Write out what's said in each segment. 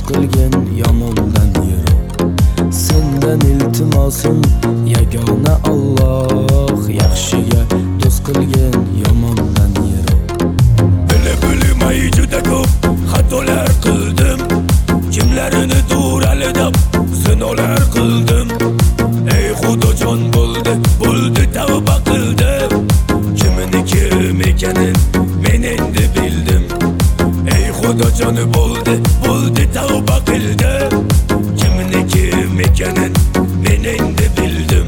qilgin yomondan yiro. Sendan iltimosim yagona Alloh, yaxshiga do'st qilgin yomondan yiro. Bilmay juda ko'p xatolar qildim, kimlarini duralidab zinolar qildim. Ey Xudojon bo'ldi tavba qildim, kimini kim ekanin men endi bildim. Ey Xudojon bo'ldi tavba qildim, kimini kim ekanin men endi bildim.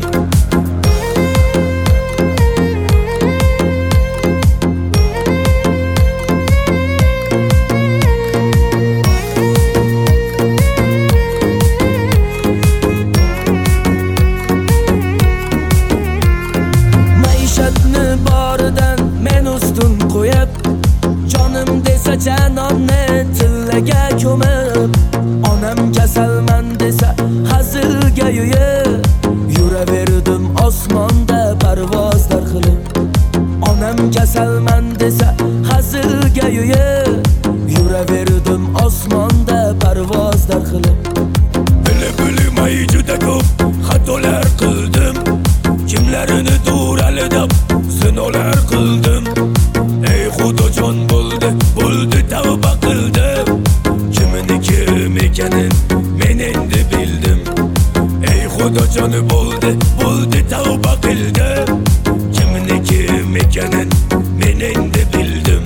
Men ustun qo'yib, jonim desa janonni tillaga ko'mib, onam kasalman desa hazilga yo'yib, yuraverdim osmonda parvozlar qilib. Onam kasalman desa hazilga yo'yib, yuraverdim osmonda parvozlar qilib. Bilmay juda ko'p xatolar qildim, kimlarini duralidab zinolar qildim. Ey Xudojon bo'ldi tavba qildim, kimini kim ekanin men endi bildim. Ey Xudojon bo'ldi tavba qildim, kimini kim ekanin men endi bildim.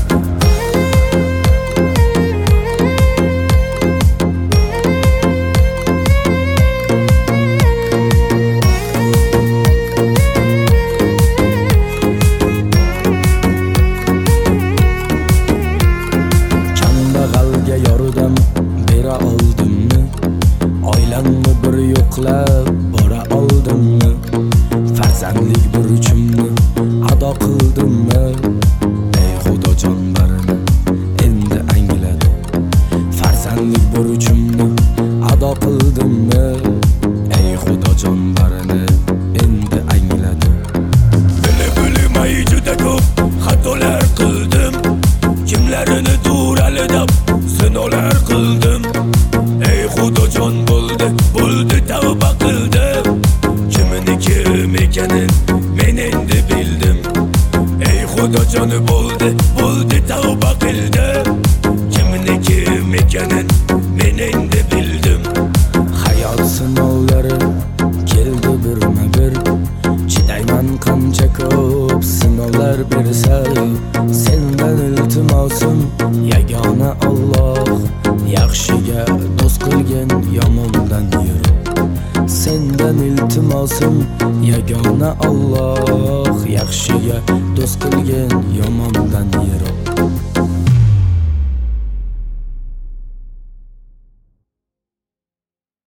Yordam bera oldimmi? Oilamni bir yo'qlab bora oldimmi? Farzandlik burchimni ado qildimmi? Ey Xudojon barini endi angladim. Farzandlik burchimni ado qildimmi? Ey Xudojon barini endi angladim. Bilmay juda ko'p xatolar qildim, kimlarini duralidab zinolar qildim. Ey Xudojon bo'ldi tavba qildim, kimini kim ekanin men endi bildim. Ey Xudojon bo'ldi tavba qildim, kimini kim ekanin men endi bildim. Hayot sinovlari keldi birma-bir, chidayman qancha ko'p sinovlar bersa. Sendan iltimosim yagona Alloh, yaxshiga do'st qilgin yomondan yiro. Sendan iltimosim yagona Alloh, yaxshiga do'st qilgin yomondan yiro.